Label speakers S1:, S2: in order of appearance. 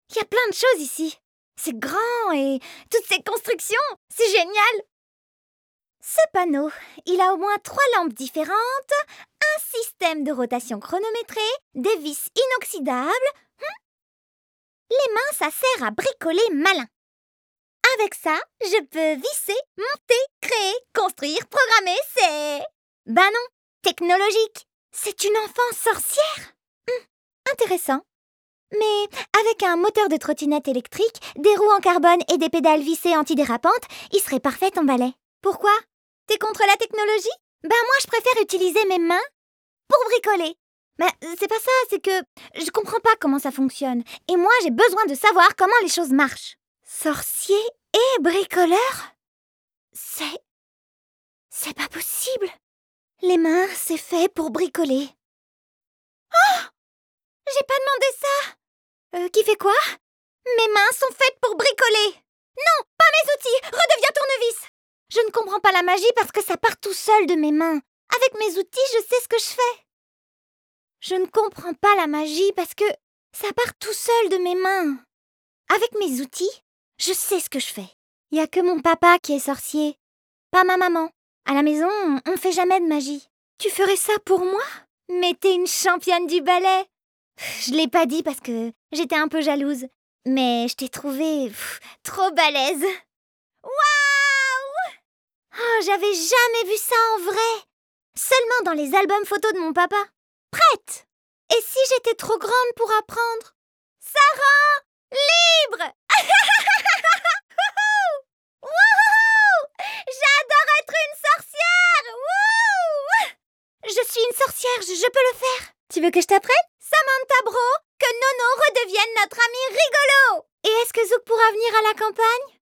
S1: Il y a plein de choses ici. C'est grand et toutes ces constructions, c'est génial. Ce panneau, il a au moins 3 lampes différentes, un système de rotation chronométré, des vis inoxydables. Les mains, ça sert à bricoler malin. Avec ça, je peux visser, monter, créer, construire, programmer, c'est... Ben non, technologique. C'est une enfant sorcière. Intéressant. Mais avec un moteur de trottinette électrique, des roues en carbone et des pédales vissées antidérapantes, il serait parfait ton balai. Pourquoi? T'es contre la technologie? Ben moi, je préfère utiliser mes mains pour bricoler. Ben, c'est pas ça, c'est que je comprends pas comment ça fonctionne. Et moi, j'ai besoin de savoir comment les choses marchent. Sorcier et bricoleur? C'est pas possible. Les mains, c'est fait pour bricoler. Oh! J'ai pas demandé ça. Qui fait quoi? Mes mains sont faites pour bricoler. Non, pas mes outils. Redeviens tournevis. Je ne comprends pas la magie parce que ça part tout seul de mes mains. Avec mes outils, je sais ce que je fais. Je ne comprends pas la magie parce que ça part tout seul de mes mains. Avec mes outils, je sais ce que je fais. Il y a que mon papa qui est sorcier, pas ma maman. À la maison, on fait jamais de magie. Tu ferais ça pour moi? Mais t'es une championne du ballet. Je l'ai pas dit parce que j'étais un peu jalouse. Mais je t'ai trouvée trop balèze. Waouh! Oh, j'avais jamais vu ça en vrai. Seulement dans les albums photos de mon papa. Prête! Et si j'étais trop grande pour apprendre? Ça rend libre! Wouhou! J'adore être une sorcière! Wouh! Je suis une sorcière, je peux le faire. Tu veux que je t'apprenne? Samantha Bro, que Nono redevienne notre ami rigolo! Et est-ce que Zouk pourra venir à la campagne?